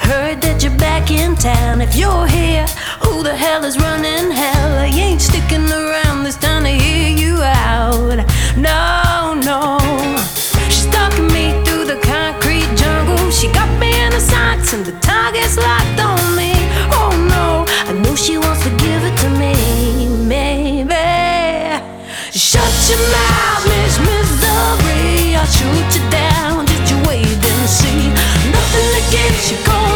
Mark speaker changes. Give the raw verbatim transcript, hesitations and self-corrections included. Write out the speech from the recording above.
Speaker 1: Heard that you're back in town. If you're here, who the hell is running hell? I ain't sticking around this time to hear you out. No, no. She's stalking me through the concrete jungle. She got me in her sights and the target's locked on me. Oh no, I know she wants to give it to me. Maybe. Shut your mouth, Miss Misery. I'll shoot you down, just you wait and see. Nothing to get you cold.